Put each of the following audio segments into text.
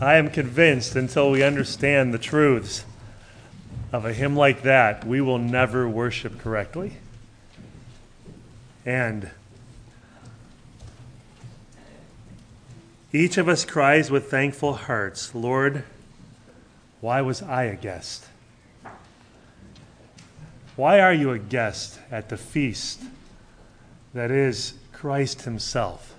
I am convinced until we understand the truths of a hymn like that, we will never worship correctly. And each of us cries with thankful hearts, Lord, why was I a guest? Why are you a guest at the feast that is Christ himself?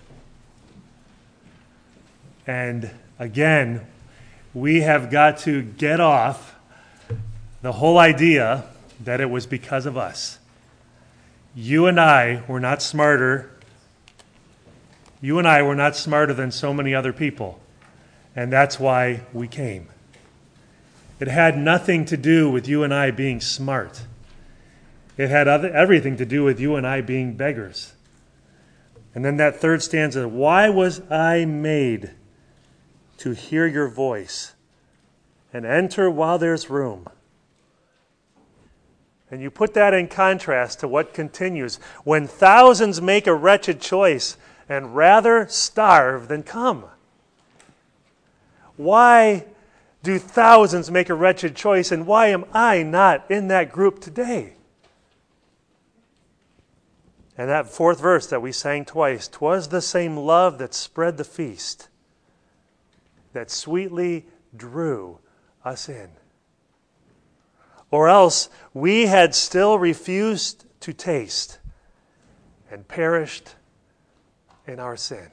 And again, we have got to get off the whole idea that it was because of us. You and I were not smarter. You and I were not smarter than so many other people. And that's why we came. It had nothing to do with you and I being smart. It had everything to do with you and I being beggars. And then that third stanza, why was I made to hear your voice and enter while there's room? And you put that in contrast to what continues. When thousands make a wretched choice and rather starve than come. Why do thousands make a wretched choice, and why am I not in that group today? And that fourth verse that we sang twice, 'twas the same love that spread the feast, that sweetly drew us in. Or else we had still refused to taste and perished in our sin.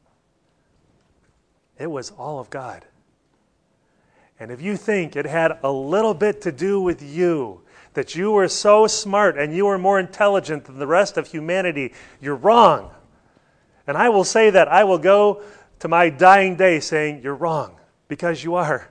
It was all of God. And if you think it had a little bit to do with you, that you were so smart and you were more intelligent than the rest of humanity, you're wrong. And I will say that. I will go to my dying day saying, you're wrong, because you are.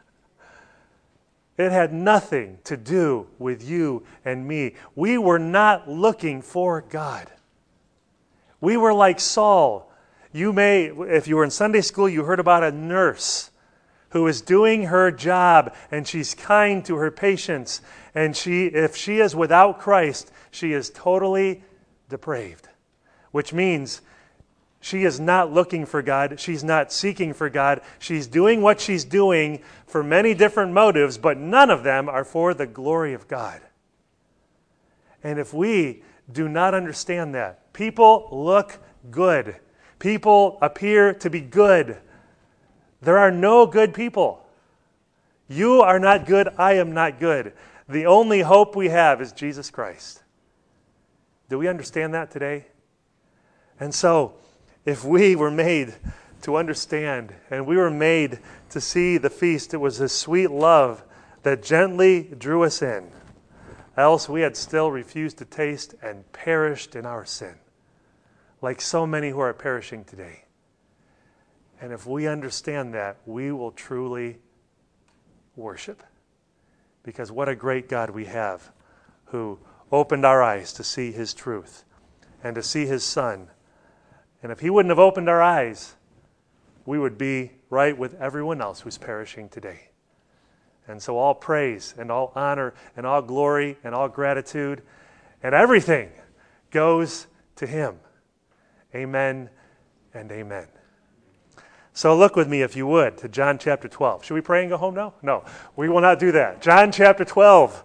It had nothing to do with you and me. We were not looking for God. We were like Saul. You may, if you were in Sunday school, you heard about a nurse who is doing her job, and she's kind to her patients. And if she is without Christ, she is totally depraved, which means she is not looking for God. She's not seeking for God. She's doing what she's doing for many different motives, but none of them are for the glory of God. And if we do not understand that, people look good. People appear to be good. There are no good people. You are not good. I am not good. The only hope we have is Jesus Christ. Do we understand that today? And so, if we were made to understand and we were made to see the feast, it was His sweet love that gently drew us in. Else we had still refused to taste and perished in our sin, like so many who are perishing today. And if we understand that, we will truly worship. Because what a great God we have, who opened our eyes to see His truth and to see His Son. And if He wouldn't have opened our eyes, we would be right with everyone else who's perishing today. And so all praise and all honor and all glory and all gratitude and everything goes to Him. Amen and amen. So look with me, if you would, to John chapter 12. Should we pray and go home now? No, we will not do that. John chapter 12.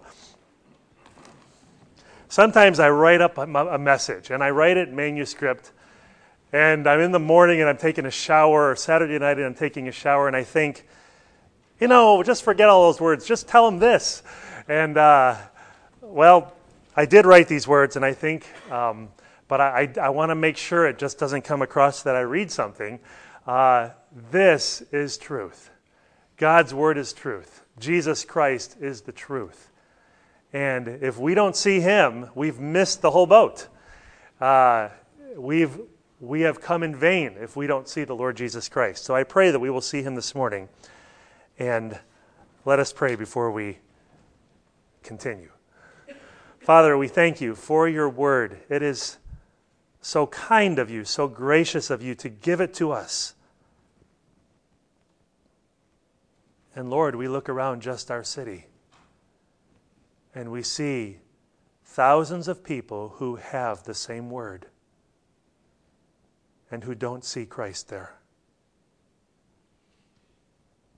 Sometimes I write up a message, and I write it in manuscript, and I'm in the morning and I'm taking a shower, or Saturday night and I'm taking a shower, and I think, just forget all those words. Just tell them this. And, I did write these words, and I think, but I want to make sure it just doesn't come across that I read something. This is truth. God's word is truth. Jesus Christ is the truth. And if we don't see Him, we've missed the whole boat. We have come in vain if we don't see the Lord Jesus Christ. So I pray that we will see Him this morning. And let us pray before we continue. Father, we thank You for Your word. It is so kind of You, so gracious of You to give it to us. And Lord, we look around just our city, and we see thousands of people who have the same word and who don't see Christ there.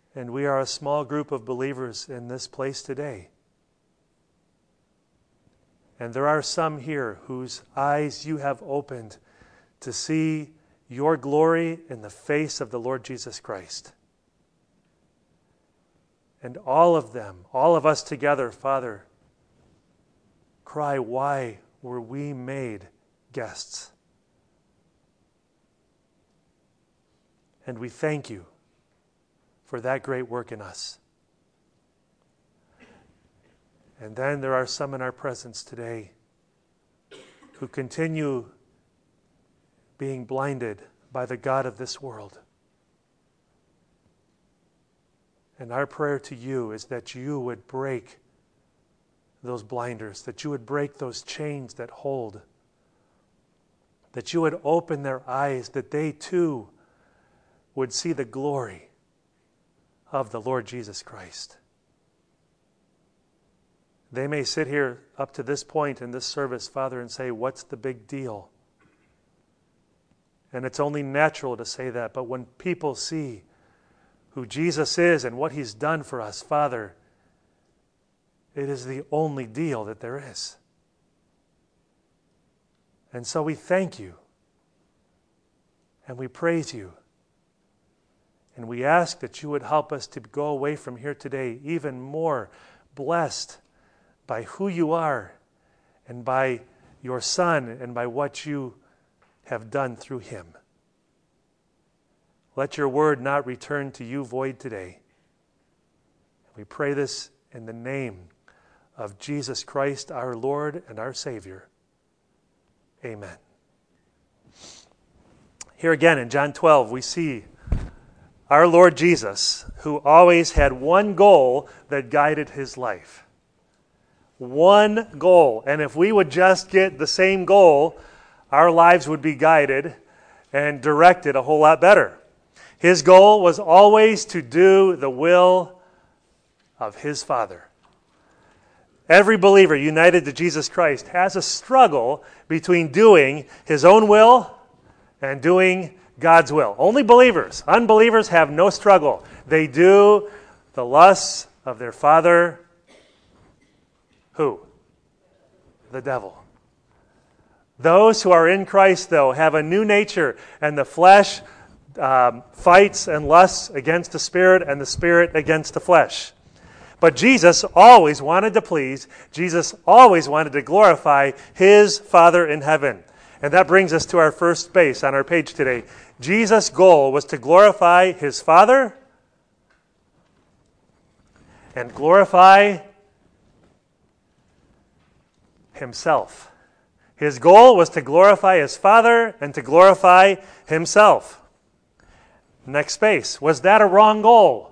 And we are a small group of believers in this place today. And there are some here whose eyes you have opened to see your glory in the face of the Lord Jesus Christ. And all of them, all of us together, Father, cry, why were we made guests? And we thank you for that great work in us. And then there are some in our presence today who continue being blinded by the god of this world. And our prayer to you is that you would break those blinders, that you would break those chains that hold, that you would open their eyes, that they too would see the glory of the Lord Jesus Christ. They may sit here up to this point in this service, Father, and say, what's the big deal? And it's only natural to say that, but when people see who Jesus is and what He's done for us, Father, it is the only deal that there is. And so we thank you, and we praise you, and we ask that you would help us to go away from here today even more blessed by who you are and by your Son and by what you have done through Him. Let your word not return to you void today. We pray this in the name of Jesus Christ, our Lord and our Savior. Amen. Here again in John 12, we see our Lord Jesus, who always had one goal that guided His life. One goal. And if we would just get the same goal, our lives would be guided and directed a whole lot better. His goal was always to do the will of His Father. Every believer united to Jesus Christ has a struggle between doing his own will and doing God's will. Only believers. Unbelievers have no struggle. They do the lusts of their father. Who? The devil. Those who are in Christ, though, have a new nature, and the flesh fights and lusts against the Spirit, and the Spirit against the flesh. But Jesus always wanted to please, Jesus always wanted to glorify His Father in heaven. And that brings us to our first base on our page today. Jesus' goal was to glorify His Father and glorify Himself. His goal was to glorify His Father and to glorify Himself. Next space. Was that a wrong goal?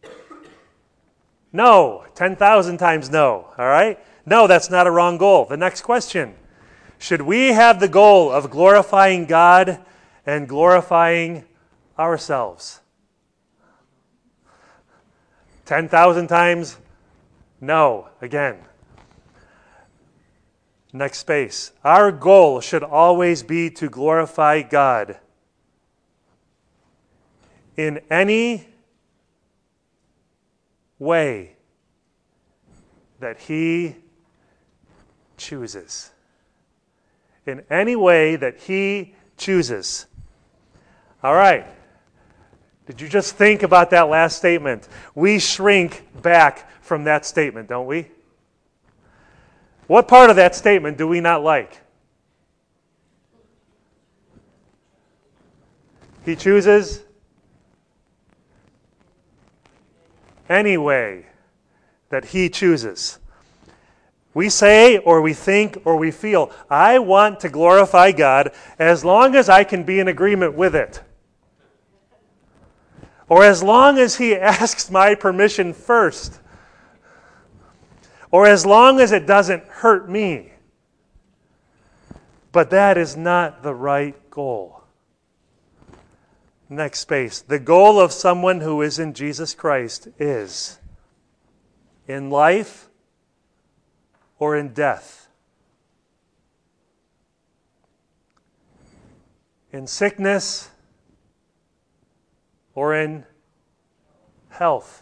No. 10,000 times no. All right? No, that's not a wrong goal. The next question. Should we have the goal of glorifying God and glorifying ourselves? 10,000 times no. Again. Next space. Our goal should always be to glorify God in any way that He chooses. In any way that He chooses. All right. Did you just think about that last statement? We shrink back from that statement, don't we? What part of that statement do we not like? He chooses any way that He chooses. We say or we think or we feel, I want to glorify God as long as I can be in agreement with it. Or as long as He asks my permission first. Or as long as it doesn't hurt me. But that is not the right goal. Next space. The goal of someone who is in Jesus Christ is in life or in death, in sickness or in health,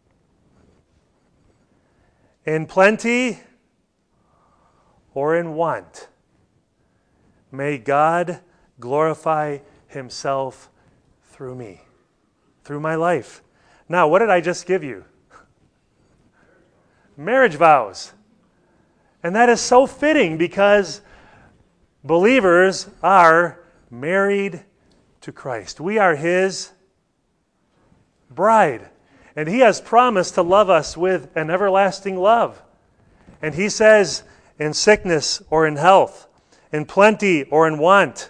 in plenty or in want. May God glorify himself through me, through my life. Now, what did I just give you? Marriage vows. And that is so fitting because believers are married to Christ. We are his bride. And he has promised to love us with an everlasting love. And he says, in sickness or in health, in plenty or in want,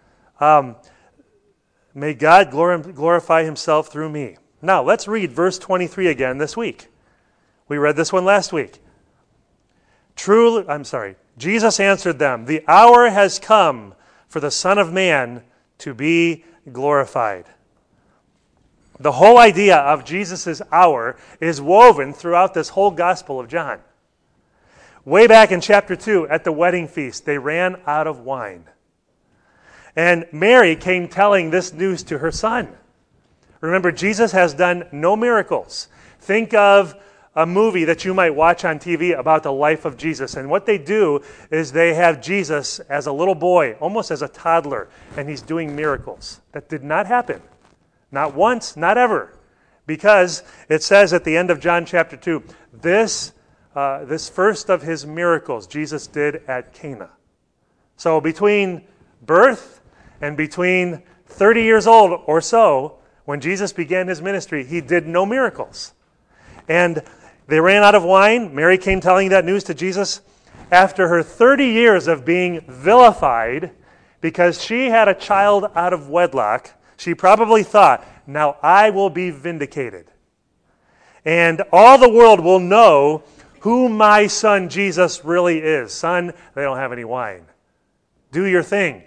may God glorify himself through me. Now, let's read verse 23 again this week. We read this one last week. Jesus answered them, "The hour has come for the Son of Man to be glorified." The whole idea of Jesus' hour is woven throughout this whole Gospel of John. Way back in chapter 2, at the wedding feast, they ran out of wine. And Mary came telling this news to her son. Remember, Jesus has done no miracles. Think of a movie that you might watch on TV about the life of Jesus. And what they do is they have Jesus as a little boy, almost as a toddler, and he's doing miracles. That did not happen. Not once, not ever. Because it says at the end of John chapter 2, this first of his miracles Jesus did at Cana. So between birth and between 30 years old or so, when Jesus began his ministry, he did no miracles. And they ran out of wine. Mary came telling that news to Jesus after her 30 years of being vilified because she had a child out of wedlock. She probably thought, now I will be vindicated. And all the world will know who my son Jesus really is. Son, they don't have any wine. Do your thing.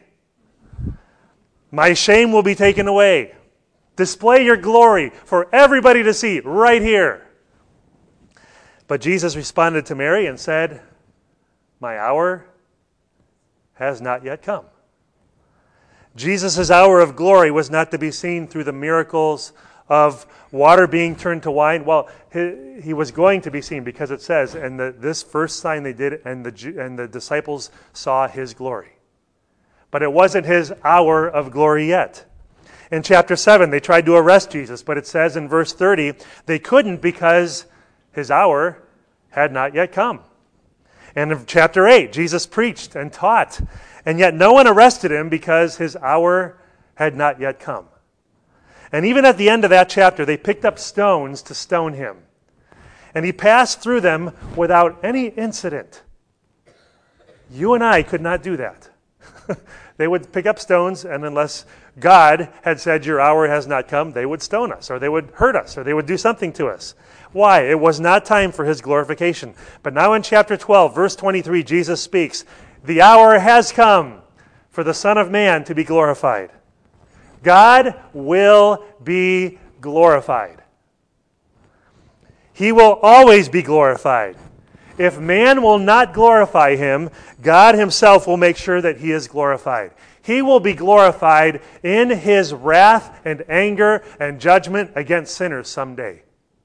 My shame will be taken away. Display your glory for everybody to see right here. But Jesus responded to Mary and said, "My hour has not yet come." Jesus' hour of glory was not to be seen through the miracles of water being turned to wine. Well, he was going to be seen because it says, and this first sign they did, and the disciples saw his glory. But it wasn't his hour of glory yet. In chapter 7, they tried to arrest Jesus, but it says in verse 30, they couldn't because his hour had not yet come. And in chapter 8, Jesus preached and taught, and yet no one arrested him because his hour had not yet come. And even at the end of that chapter, they picked up stones to stone him. And he passed through them without any incident. You and I could not do that. They would pick up stones, and unless God had said, your hour has not come, they would stone us, or they would hurt us, or they would do something to us. Why? It was not time for his glorification. But now in chapter 12, verse 23, Jesus speaks, "The hour has come for the Son of Man to be glorified." God will be glorified. He will always be glorified. If man will not glorify him, God himself will make sure that he is glorified. He will be glorified in his wrath and anger and judgment against sinners someday.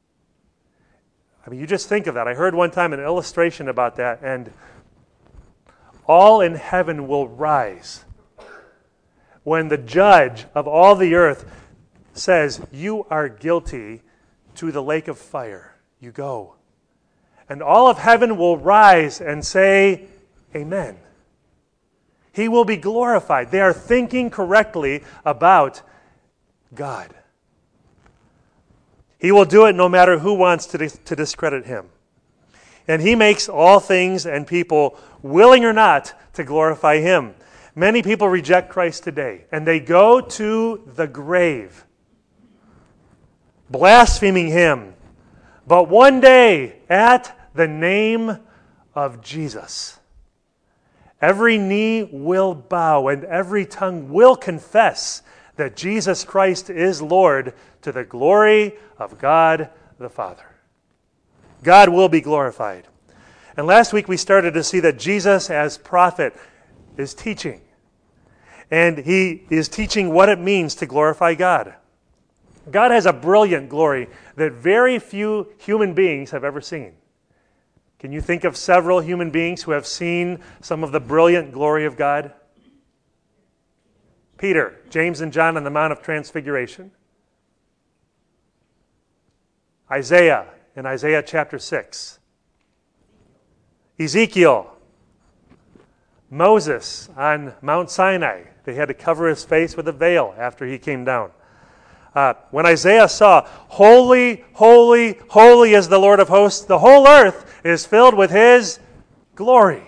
I mean, you just think of that. I heard one time an illustration about that, and all in heaven will rise when the judge of all the earth says, "You are guilty," to the lake of fire. You go. And all of heaven will rise and say, "Amen." He will be glorified. They are thinking correctly about God. He will do it no matter who wants to discredit him. And he makes all things and people, willing or not, to glorify him. Many people reject Christ today, and they go to the grave, blaspheming him. But one day, at the name of Jesus, every knee will bow and every tongue will confess that Jesus Christ is Lord, to the glory of God the Father. God will be glorified. And last week we started to see that Jesus as prophet is teaching. And he is teaching what it means to glorify God. God has a brilliant glory that very few human beings have ever seen. Can you think of several human beings who have seen some of the brilliant glory of God? Peter, James, and John on the Mount of Transfiguration. Isaiah in Isaiah chapter 6. Ezekiel. Moses on Mount Sinai. They had to cover his face with a veil after he came down. When Isaiah saw, "Holy, holy, holy is the Lord of hosts, the whole earth is filled with His glory."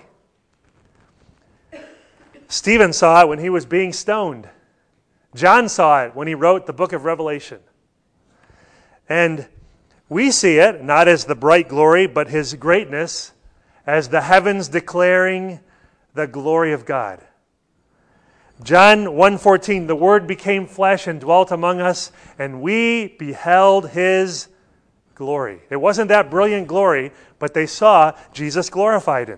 Stephen saw it when he was being stoned. John saw it when he wrote the book of Revelation. And we see it not as the bright glory, but His greatness, as the heavens declaring the glory of God. John 1:14, "The Word became flesh and dwelt among us, and we beheld His glory." It wasn't that brilliant glory, but they saw Jesus glorified.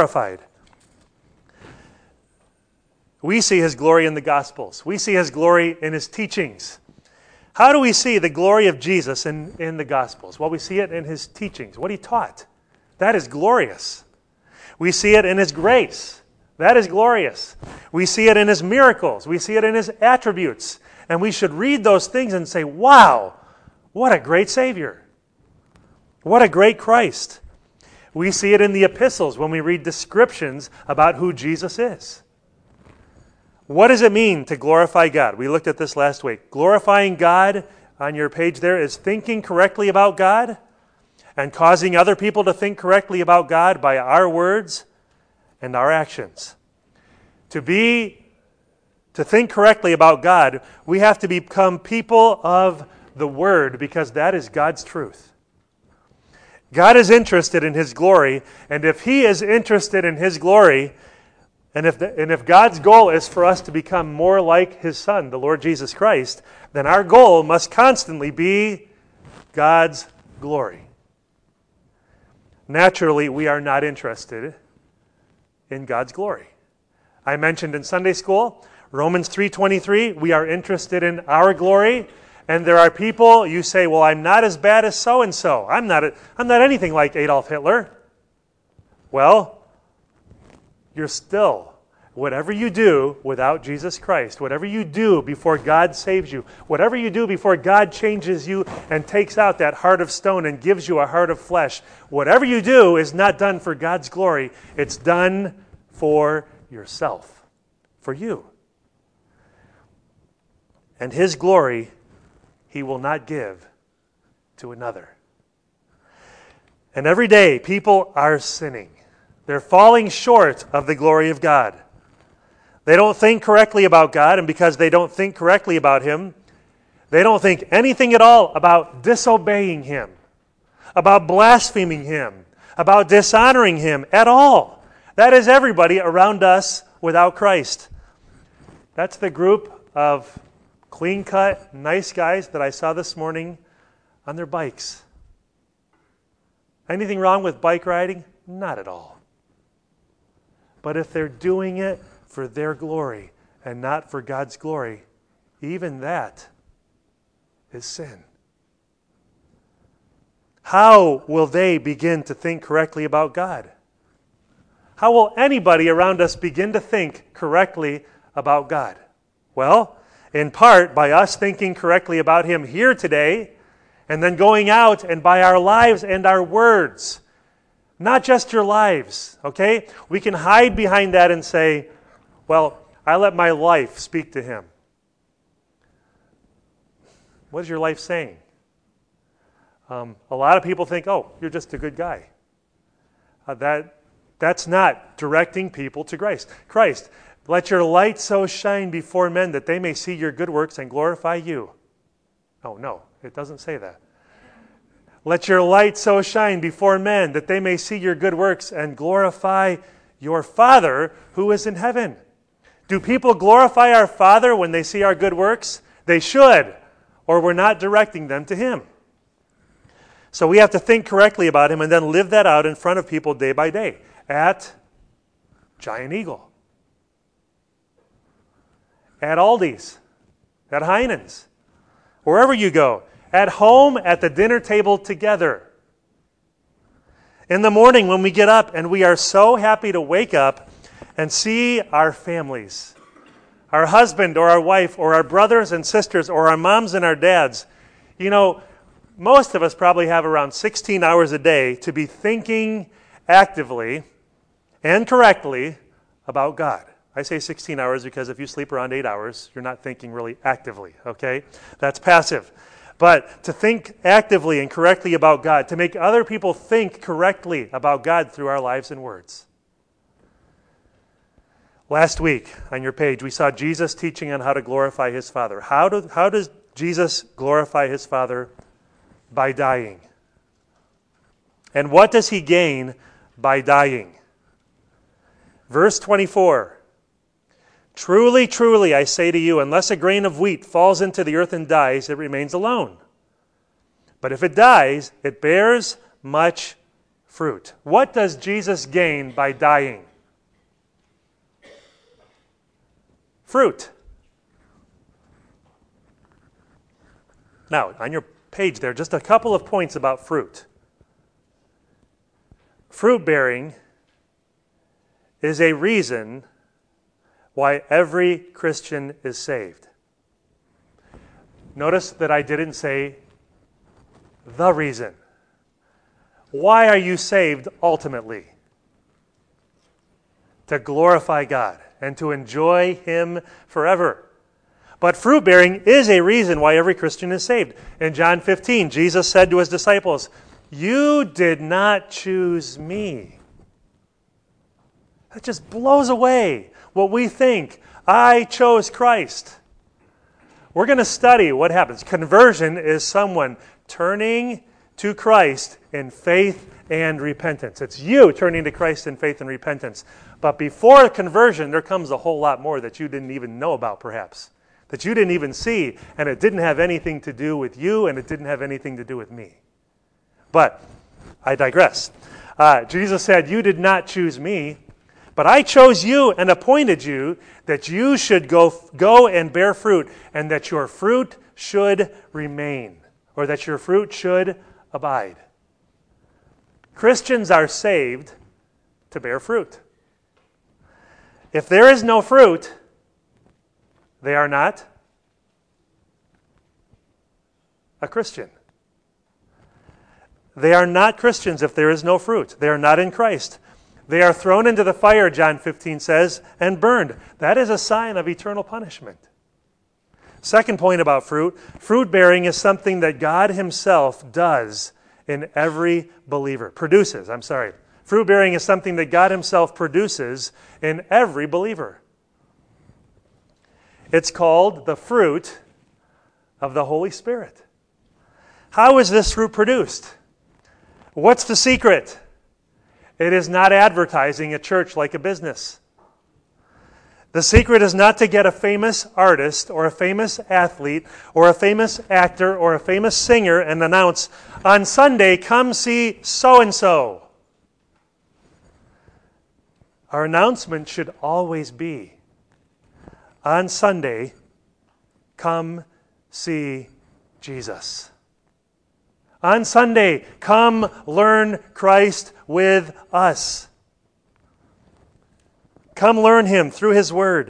We see His glory in the Gospels. We see His glory in His teachings. How do we see the glory of Jesus in the Gospels? Well, we see it in His teachings, what He taught. That is glorious. We see it in His grace. That is glorious. We see it in His miracles. We see it in His attributes. And we should read those things and say, wow, what a great Savior. What a great Christ. We see it in the epistles when we read descriptions about who Jesus is. What does it mean to glorify God? We looked at this last week. Glorifying God, on your page there, is thinking correctly about God and causing other people to think correctly about God by our words and our actions. To think correctly about God, we have to become people of the Word, because that is God's truth. God is interested in His glory, and if He is interested in His glory, and if God's goal is for us to become more like His Son, the Lord Jesus Christ, then our goal must constantly be God's glory. Naturally, we are not interested in God's glory. I mentioned in Sunday school, Romans 3:23, we are interested in our glory, and there are people, you say, well, I'm not as bad as so-and-so. I'm not anything like Adolf Hitler. Well, you're still, whatever you do without Jesus Christ, whatever you do before God saves you, whatever you do before God changes you and takes out that heart of stone and gives you a heart of flesh, whatever you do is not done for God's glory. It's done for yourself, for you. And His glory He will not give to another. And every day people are sinning. They're falling short of the glory of God. They don't think correctly about God, and because they don't think correctly about Him, they don't think anything at all about disobeying Him, about blaspheming Him, about dishonoring Him at all. That is everybody around us without Christ. That's the group of clean-cut, nice guys that I saw this morning on their bikes. Anything wrong with bike riding? Not at all. But if they're doing it for their glory and not for God's glory, even that is sin. How will they begin to think correctly about God? How will anybody around us begin to think correctly about God? Well, in part by us thinking correctly about Him here today, and then going out and by our lives and our words. Not just your lives, okay? We can hide behind that and say, well, I let my life speak to Him. What is your life saying? A lot of people think, oh, you're just a good guy. That's not directing people to Christ. Let your light so shine before men that they may see your good works and glorify you. Oh, no, it doesn't say that. Let your light so shine before men that they may see your good works and glorify your Father who is in heaven. Do people glorify our Father when they see our good works? They should, or we're not directing them to Him. So we have to think correctly about Him and then live that out in front of people day by day. At Giant Eagle, at Aldi's, at Heinen's, wherever you go, at home, at the dinner table together. In the morning when we get up, and we are so happy to wake up and see our families, our husband or our wife or our brothers and sisters or our moms and our dads. You know, most of us probably have around 16 hours a day to be thinking actively and correctly about God. I say 16 hours because if you sleep around 8 hours, you're not thinking really actively, okay? That's passive. But to think actively and correctly about God, to make other people think correctly about God through our lives and words. Last week on your page, we saw Jesus teaching on how to glorify his Father. How does Jesus glorify his Father? By dying. And what does he gain by dying? Verse 24. Truly, truly, I say to you, unless a grain of wheat falls into the earth and dies, it remains alone. But if it dies, it bears much fruit. What does Jesus gain by dying? Fruit. Now, on your page there, just a couple of points about fruit. Fruit bearing is a reason why every Christian is saved. Notice that I didn't say the reason. Why are you saved ultimately? To glorify God and to enjoy him forever. But fruit bearing is a reason why every Christian is saved. In John 15, Jesus said to his disciples, "You did not choose me." That just blows away what we think. I chose Christ. We're going to study what happens. Conversion is someone turning to Christ in faith and repentance. It's you turning to Christ in faith and repentance. But before conversion, there comes a whole lot more that you didn't even know about, perhaps. That you didn't even see, and it didn't have anything to do with you, and it didn't have anything to do with me. But I digress. Jesus said, "You did not choose me, but I chose you and appointed you that you should go and bear fruit, and that your fruit should remain, or that your fruit should abide." Christians are saved to bear fruit. If there is no fruit, they are not a Christian. They are not Christians if there is no fruit. They are not in Christ. They are thrown into the fire, John 15 says, and burned. That is a sign of eternal punishment. Second point about fruit. Fruit bearing is something that God himself does in every believer. Fruit bearing is something that God himself produces in every believer. It's called the fruit of the Holy Spirit. How is this fruit produced? What's the secret? It is not advertising a church like a business. The secret is not to get a famous artist or a famous athlete or a famous actor or a famous singer and announce, "On Sunday, come see so-and-so." Our announcement should always be, "On Sunday, come see Jesus." On Sunday, come learn Christ with us. Come learn him through his word.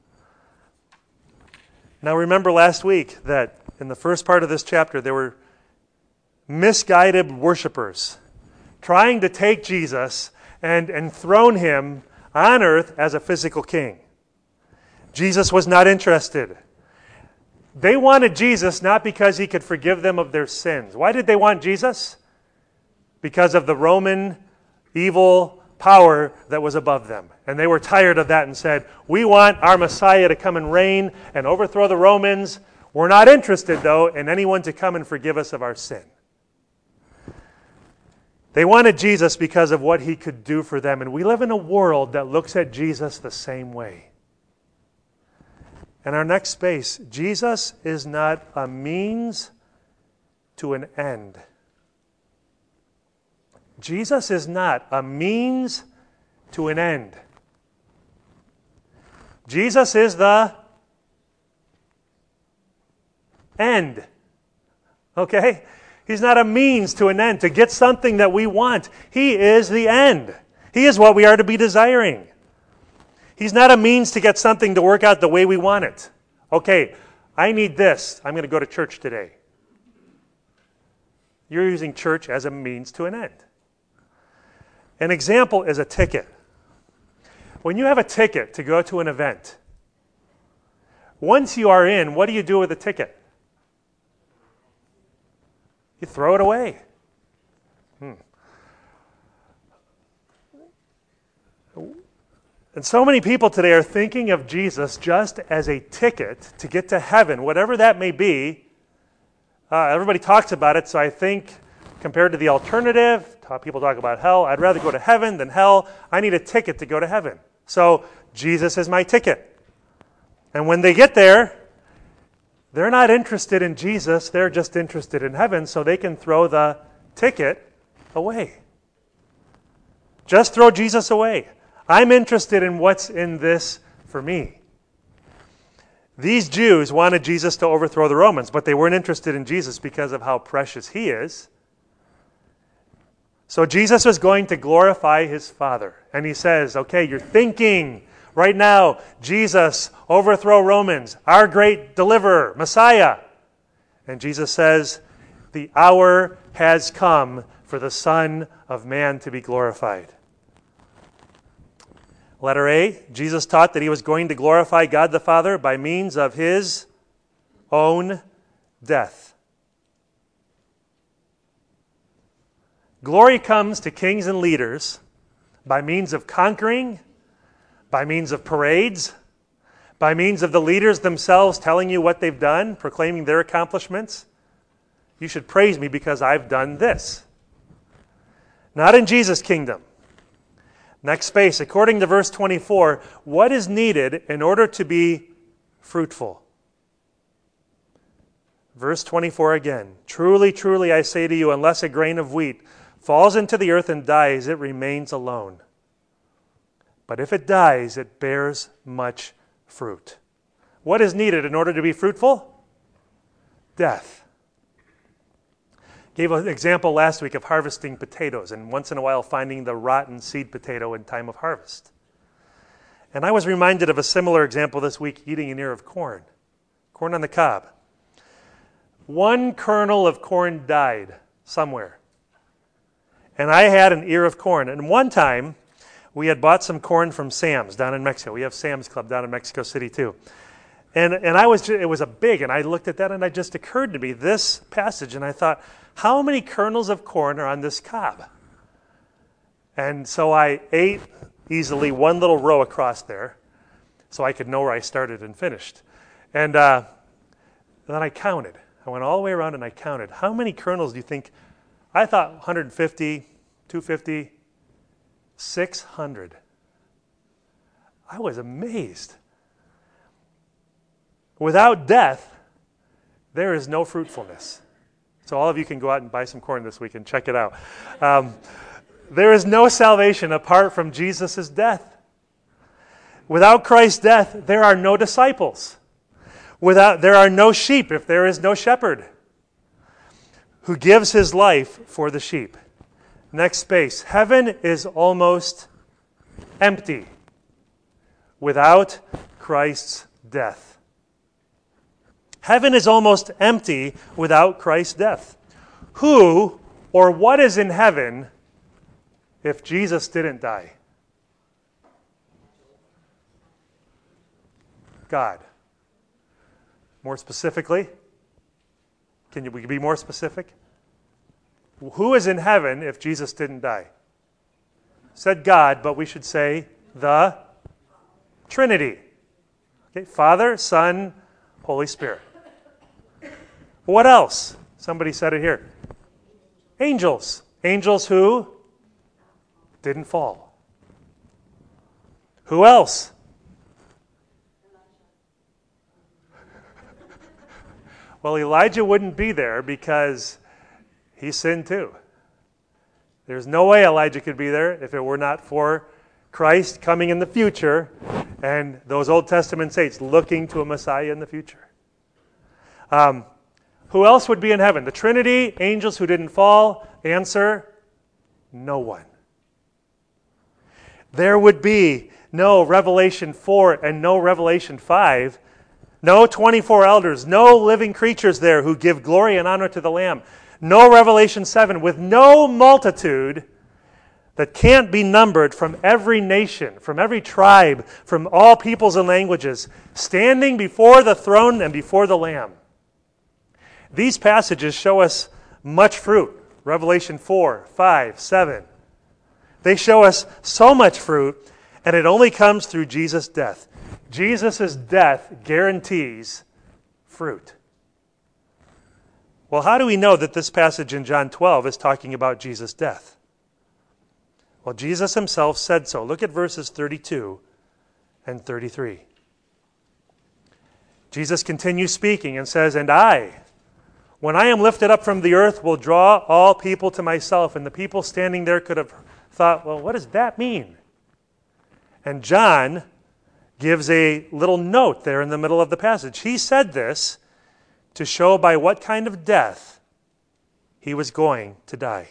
Now remember last week that in the first part of this chapter there were misguided worshipers trying to take Jesus and enthrone him on earth as a physical king. Jesus was not interested. They wanted Jesus not because he could forgive them of their sins. Why did they want Jesus? Because of the Roman evil power that was above them. And they were tired of that and said, "We want our Messiah to come and reign and overthrow the Romans. We're not interested, though, in anyone to come and forgive us of our sin." They wanted Jesus because of what he could do for them. And we live in a world that looks at Jesus the same way. And our next space, Jesus is not a means to an end. Jesus is not a means to an end. Jesus is the end Okay? He's not a means to an end, to get something that we want. He is the end. He is what we are to be desiring. He's not a means to get something to work out the way we want it. Okay, I need this. I'm going to go to church today. You're using church as a means to an end. An example is a ticket. When you have a ticket to go to an event, once you are in, what do you do with the ticket? You throw it away. And so many people today are thinking of Jesus just as a ticket to get to heaven, whatever that may be. Everybody talks about it, so I think compared to the alternative, people talk about hell. I'd rather go to heaven than hell. I need a ticket to go to heaven. So Jesus is my ticket. And when they get there, they're not interested in Jesus. They're just interested in heaven, so they can throw the ticket away. Just throw Jesus away. I'm interested in what's in this for me. These Jews wanted Jesus to overthrow the Romans, but they weren't interested in Jesus because of how precious he is. So Jesus was going to glorify his Father. And he says, okay, you're thinking right now, Jesus, overthrow Romans, our great deliverer, Messiah. And Jesus says, the hour has come for the Son of Man to be glorified. Letter A, Jesus taught that he was going to glorify God the Father by means of his own death. Glory comes to kings and leaders by means of conquering, by means of parades, by means of the leaders themselves telling you what they've done, proclaiming their accomplishments. You should praise me because I've done this. Not in Jesus' kingdom. Next space, according to verse 24, what is needed in order to be fruitful? Verse 24 again. Truly, truly, I say to you, unless a grain of wheat falls into the earth and dies, it remains alone. But if it dies, it bears much fruit. What is needed in order to be fruitful? Death. Gave an example last week of harvesting potatoes and once in a while finding the rotten seed potato in time of harvest. And I was reminded of a similar example this week eating an ear of corn. Corn on the cob. One kernel of corn died somewhere. And I had an ear of corn. And one time, we had bought some corn from Sam's down in Mexico. We have Sam's Club down in Mexico City too. And it was a big, and I looked at that and it just occurred to me, this passage, and I thought, how many kernels of corn are on this cob? And so I ate easily one little row across there so I could know where I started and finished. And then I counted. I went all the way around and I counted. How many kernels do you think? I thought 150, 250, 600. I was amazed. Without death, there is no fruitfulness. So all of you can go out and buy some corn this week and check it out. There is no salvation apart from Jesus' death. Without Christ's death, there are no disciples. There are no sheep if there is no shepherd who gives his life for the sheep. Next space. Heaven is almost empty without Christ's death. Heaven is almost empty without Christ's death. Who or what is in heaven if Jesus didn't die? God. More specifically, can we be more specific? Who is in heaven if Jesus didn't die? Said God, but we should say the Trinity. Okay, Father, Son, Holy Spirit. What else? Somebody said it here. Angels. Angels who didn't fall. Who else? Well, Elijah wouldn't be there because he sinned too. There's no way Elijah could be there if it were not for Christ coming in the future and those Old Testament saints looking to a Messiah in the future. Who else would be in heaven? The Trinity, angels who didn't fall? Answer, no one. There would be no Revelation 4 and no Revelation 5. No 24 elders, no living creatures there who give glory and honor to the Lamb. No Revelation 7 with no multitude that can't be numbered from every nation, from every tribe, from all peoples and languages, standing before the throne and before the Lamb. These passages show us much fruit. Revelation 4, 5, 7. They show us so much fruit, and it only comes through Jesus' death. Jesus' death guarantees fruit. Well, how do we know that this passage in John 12 is talking about Jesus' death? Well, Jesus himself said so. Look at verses 32 and 33. Jesus continues speaking and says, "And I, when I am lifted up from the earth, will draw all people to myself." And the people standing there could have thought, well, what does that mean? And John gives a little note there in the middle of the passage. He said this to show by what kind of death he was going to die.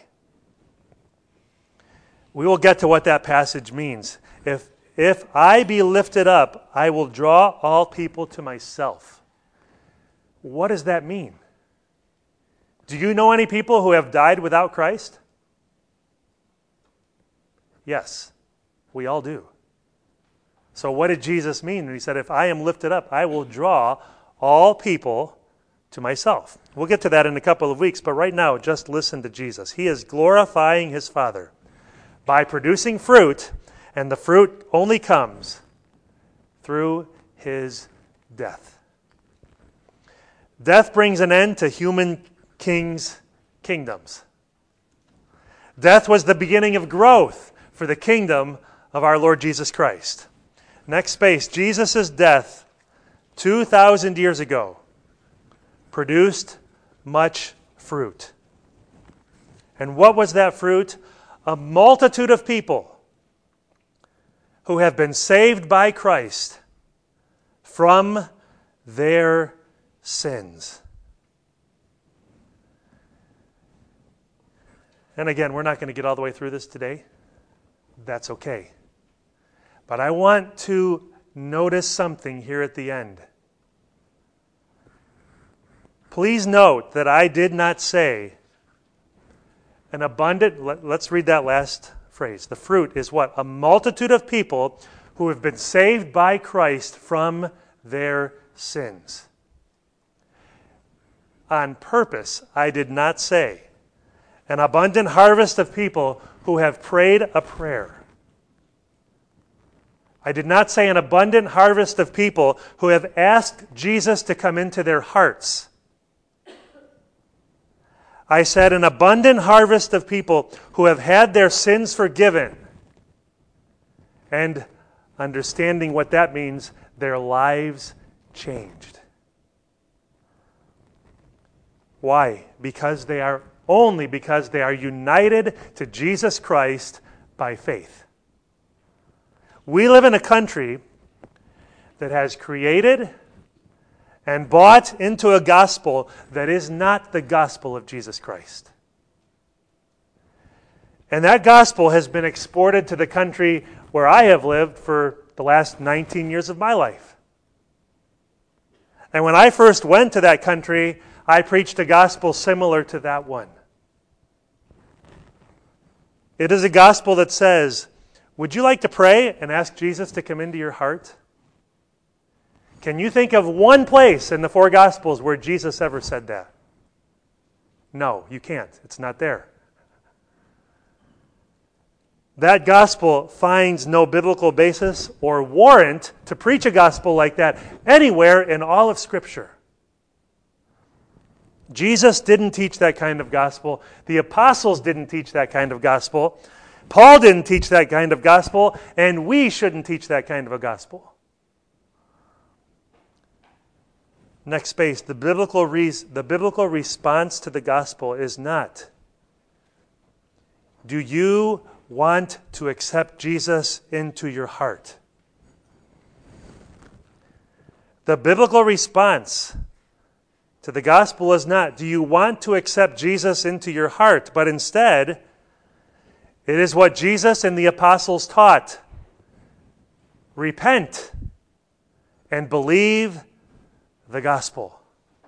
We will get to what that passage means. If I be lifted up, I will draw all people to myself. What does that mean? Do you know any people who have died without Christ? Yes, we all do. So what did Jesus mean when he said, if I am lifted up, I will draw all people to myself? We'll get to that in a couple of weeks, but right now, just listen to Jesus. He is glorifying his Father by producing fruit, and the fruit only comes through his death. Death brings an end to human kings' kingdoms. Death was the beginning of growth for the kingdom of our Lord Jesus Christ. Next space, Jesus' death 2,000 years ago produced much fruit. And what was that fruit? A multitude of people who have been saved by Christ from their sins. And again, we're not going to get all the way through this today. That's okay. But I want to notice something here at the end. Please note that I did not say an abundant, let's read that last phrase. The fruit is what? A multitude of people who have been saved by Christ from their sins. On purpose, I did not say an abundant harvest of people who have prayed a prayer. I did not say an abundant harvest of people who have asked Jesus to come into their hearts. I said an abundant harvest of people who have had their sins forgiven. And understanding what that means, their lives changed. Why? Because they are united to Jesus Christ by faith. We live in a country that has created and bought into a gospel that is not the gospel of Jesus Christ. And that gospel has been exported to the country where I have lived for the last 19 years of my life. And when I first went to that country, I preached a gospel similar to that one. It is a gospel that says, would you like to pray and ask Jesus to come into your heart? Can you think of one place in the four Gospels where Jesus ever said that? No, you can't. It's not there. That gospel finds no biblical basis or warrant to preach a gospel like that anywhere in all of Scripture. Jesus didn't teach that kind of gospel. The apostles didn't teach that kind of gospel. Paul didn't teach that kind of gospel, and we shouldn't teach that kind of a gospel. Next space, the biblical response to the gospel is not, do you want to accept Jesus into your heart? The biblical response to the gospel is not, do you want to accept Jesus into your heart? But instead, it is what Jesus and the apostles taught. Repent and believe the gospel.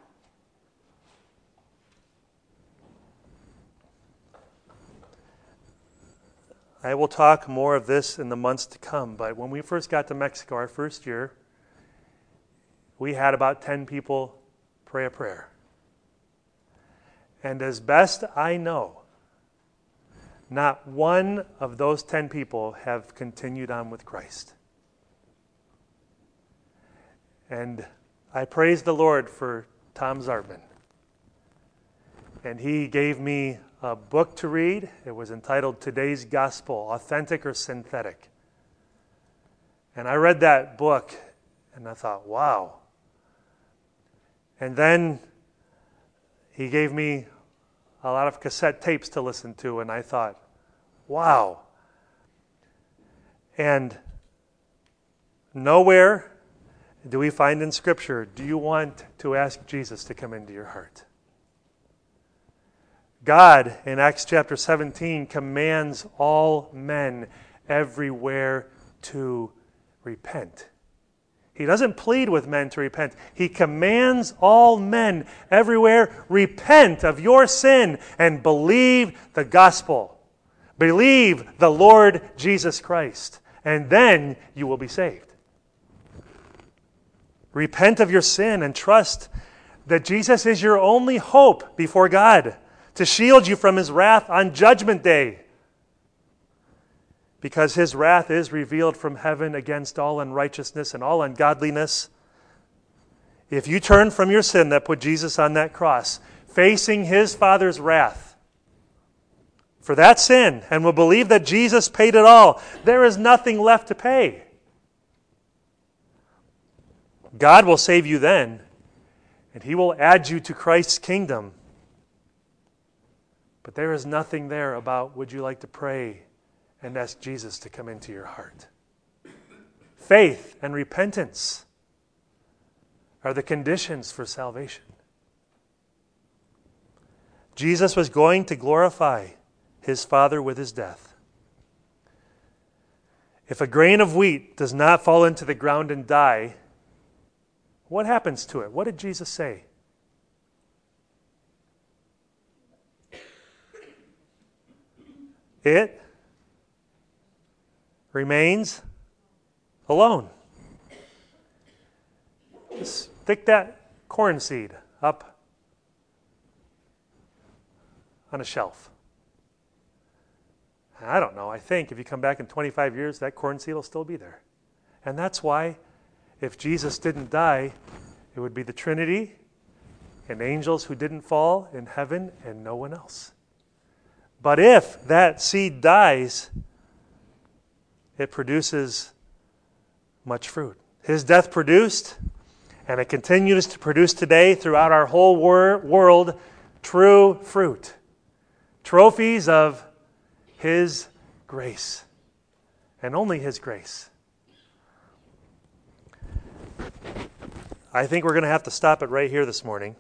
I will talk more of this in the months to come, but when we first got to Mexico, our first year, we had about 10 people pray a prayer. And as best I know, not one of those 10 people have continued on with Christ. And I praise the Lord for Tom Zartman. And he gave me a book to read. It was entitled Today's Gospel, Authentic or Synthetic. And I read that book and I thought, wow. And then he gave me a lot of cassette tapes to listen to, and I thought, wow. And nowhere do we find in Scripture, do you want to ask Jesus to come into your heart? God, in Acts chapter 17, commands all men everywhere to repent. He doesn't plead with men to repent. He commands all men everywhere, repent of your sin and believe the gospel. Believe the Lord Jesus Christ, and then you will be saved. Repent of your sin and trust that Jesus is your only hope before God to shield you from His wrath on Judgment Day. Because His wrath is revealed from heaven against all unrighteousness and all ungodliness. If you turn from your sin that put Jesus on that cross, facing His Father's wrath for that sin, and will believe that Jesus paid it all, there is nothing left to pay. God will save you then, and He will add you to Christ's kingdom. But there is nothing there about, would you like to pray and ask Jesus to come into your heart? Faith and repentance are the conditions for salvation. Jesus was going to glorify His Father with His death. If a grain of wheat does not fall into the ground and die, what happens to it? What did Jesus say? It remains alone. Just stick that corn seed up on a shelf. I don't know. I think if you come back in 25 years, that corn seed will still be there. And that's why if Jesus didn't die, it would be the Trinity and angels who didn't fall in heaven and no one else. But if that seed dies, it produces much fruit. His death produced, and it continues to produce today throughout our whole world, true fruit. Trophies of His grace, and only His grace. I think we're going to have to stop it right here this morning.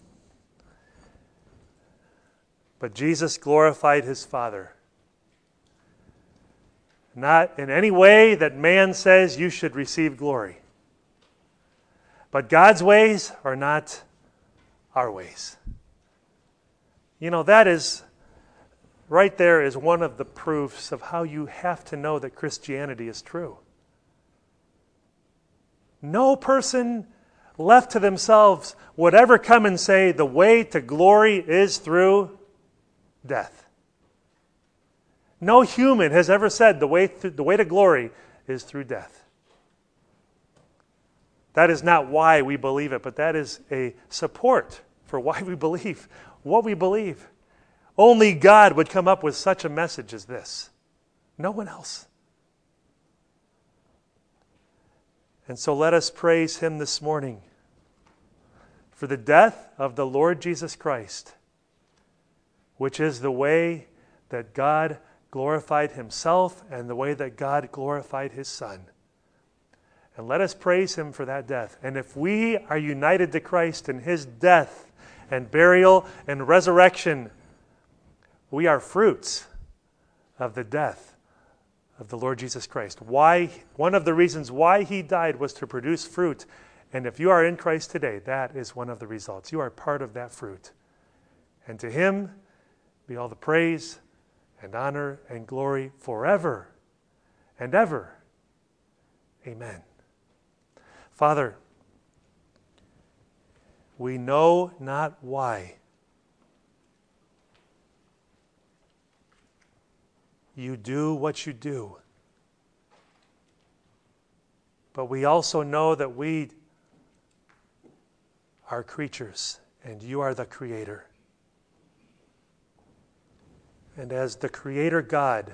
But Jesus glorified His Father. Not in any way that man says you should receive glory. But God's ways are not our ways. You know, that is, right there is one of the proofs of how you have to know that Christianity is true. No person left to themselves would ever come and say the way to glory is through death. No human has ever said the way to glory is through death. That is not why we believe it, but that is a support for why we believe what we believe. Only God would come up with such a message as this. No one else. And so let us praise Him this morning for the death of the Lord Jesus Christ, which is the way that God glorified Himself and the way that God glorified His Son. And let us praise Him for that death. And if we are united to Christ in His death and burial and resurrection. We are fruits of the death of the Lord Jesus Christ. One of the reasons why he died was to produce fruit. And if you are in Christ today, that is one of the results. You are part of that fruit. And to him be all the praise and honor and glory forever and ever. Amen. Father, we know not why you do what you do, but we also know that we are creatures and you are the Creator. And as the Creator God,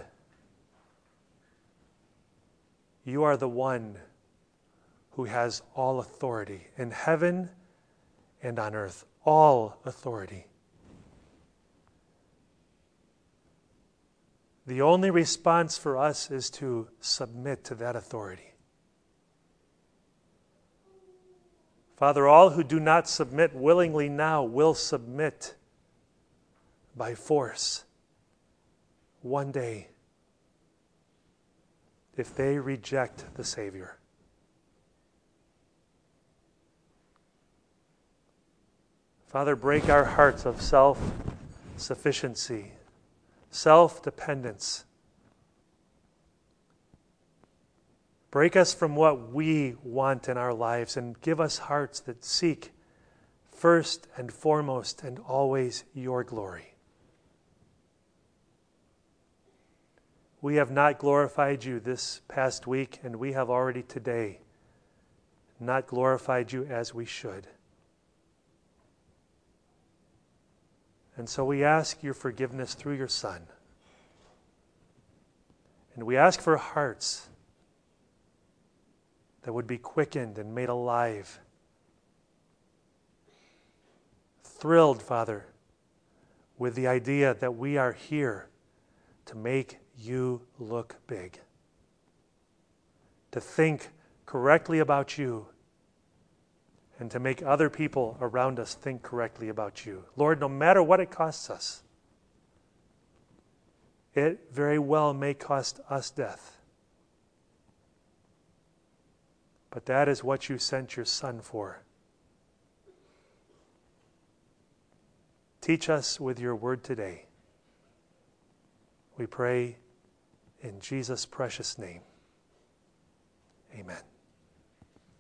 you are the one who has all authority in heaven and on earth, all authority. The only response for us is to submit to that authority. Father, all who do not submit willingly now will submit by force one day if they reject the Savior. Father, break our hearts of self-sufficiency, self-dependence. Break us from what we want in our lives and give us hearts that seek first and foremost and always your glory. We have not glorified you this past week, and we have already today not glorified you as we should. And so we ask your forgiveness through your Son. And we ask for hearts that would be quickened and made alive. Thrilled, Father, with the idea that we are here to make you look big. To think correctly about you and to make other people around us think correctly about you. Lord, no matter what it costs us, it very well may cost us death. But that is what you sent your Son for. Teach us with your word today. We pray in Jesus' precious name. Amen.